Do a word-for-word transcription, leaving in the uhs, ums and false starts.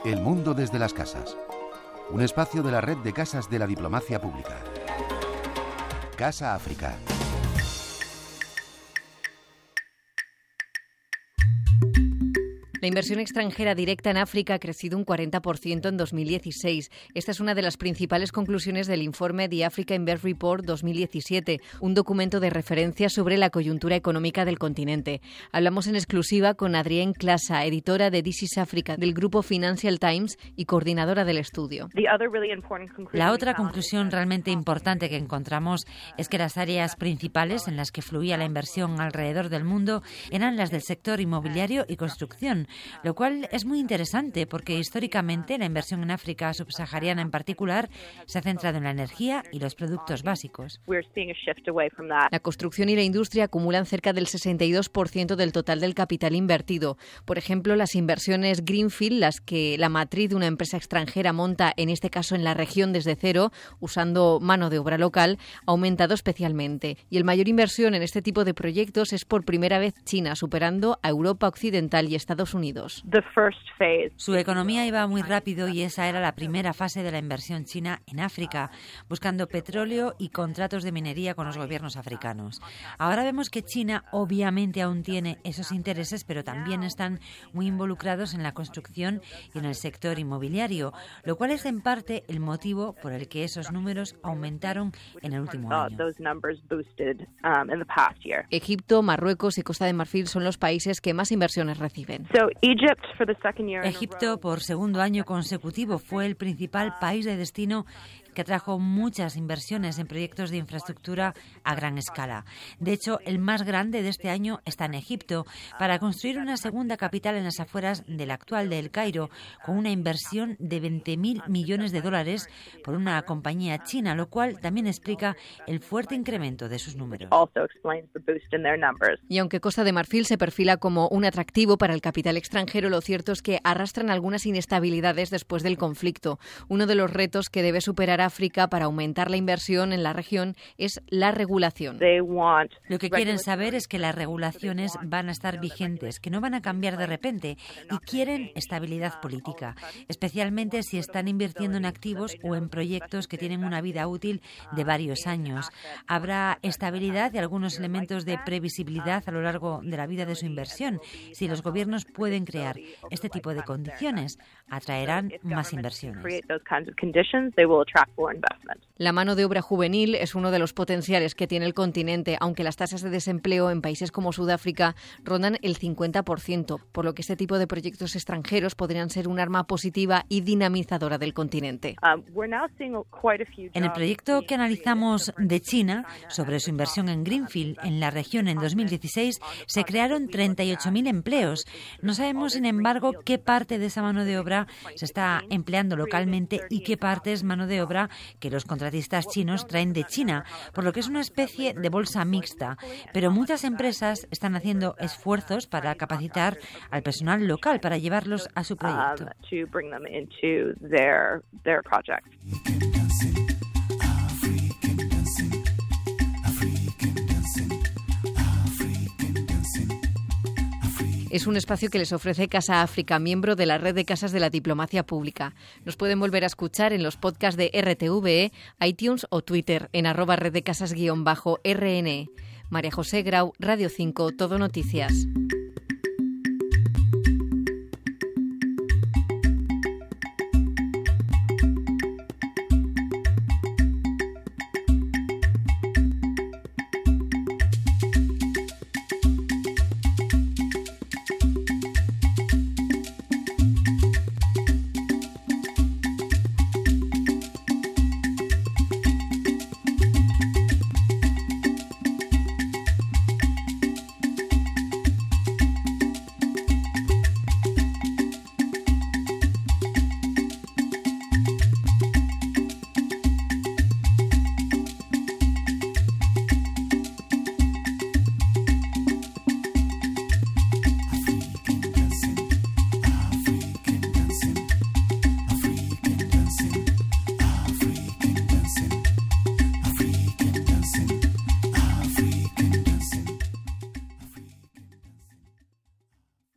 El mundo desde las casas. Un espacio de la red de casas de la diplomacia pública. Casa África. La inversión extranjera directa en África ha crecido un cuarenta por ciento en dos mil dieciséis. Esta es una de las principales conclusiones del informe The Africa Invest Report dos mil diecisiete, un documento de referencia sobre la coyuntura económica del continente. Hablamos en exclusiva con Adrienne Clasa, editora de This is Africa del grupo Financial Times y coordinadora del estudio. La otra conclusión realmente importante que encontramos es que las áreas principales en las que fluía la inversión alrededor del mundo eran las del sector inmobiliario y construcción, lo cual es muy interesante porque históricamente la inversión en África subsahariana en particular se ha centrado en la energía y los productos básicos. La construcción y la industria acumulan cerca del sesenta y dos por ciento del total del capital invertido. Por ejemplo, las inversiones Greenfield, las que la matriz de una empresa extranjera monta, en este caso en la región desde cero, usando mano de obra local, ha aumentado especialmente. Y el mayor inversión en este tipo de proyectos es por primera vez China, superando a Europa Occidental y Estados Unidos. Su economía iba muy rápido y esa era la primera fase de la inversión china en África, buscando petróleo y contratos de minería con los gobiernos africanos. Ahora vemos que China obviamente aún tiene esos intereses, pero también están muy involucrados en la construcción y en el sector inmobiliario, lo cual es en parte el motivo por el que esos números aumentaron en el último año. Egipto, Marruecos y Costa de Marfil son los países que más inversiones reciben. Egipto, por segundo año consecutivo, fue el principal país de destino que atrajo muchas inversiones en proyectos de infraestructura a gran escala. De hecho, el más grande de este año está en Egipto, para construir una segunda capital en las afueras del actual de El Cairo, con una inversión de veinte mil millones de dólares por una compañía china, lo cual también explica el fuerte incremento de sus números. Y aunque Costa de Marfil se perfila como un atractivo para el capital extranjero, lo cierto es que arrastran algunas inestabilidades después del conflicto. Uno de los retos que debe superar África para aumentar la inversión en la región es la regulación. Lo que quieren saber es que las regulaciones van a estar vigentes, que no van a cambiar de repente, y quieren estabilidad política, especialmente si están invirtiendo en activos o en proyectos que tienen una vida útil de varios años. Habrá estabilidad y algunos elementos de previsibilidad a lo largo de la vida de su inversión. Si los gobiernos pueden crear este tipo de condiciones, atraerán más inversiones. La mano de obra juvenil es uno de los potenciales que tiene el continente, aunque las tasas de desempleo en países como Sudáfrica rondan el cincuenta por ciento, por lo que este tipo de proyectos extranjeros podrían ser un arma positiva y dinamizadora del continente. En el proyecto que analizamos de China, sobre su inversión en Greenfield en la región en dos mil dieciséis, se crearon treinta y ocho mil empleos. No sabemos, sin embargo, qué parte de esa mano de obra se está empleando localmente y qué parte es mano de obra que los contratistas chinos traen de China, por lo que es una especie de bolsa mixta. Pero muchas empresas están haciendo esfuerzos para capacitar al personal local para llevarlos a su proyecto. Es un espacio que les ofrece Casa África, miembro de la red de casas de la diplomacia pública. Nos pueden volver a escuchar en los podcasts de R T V E, iTunes o Twitter en arroba red de casas guión bajo R N E. María José Grau, Radio cinco, Todo Noticias.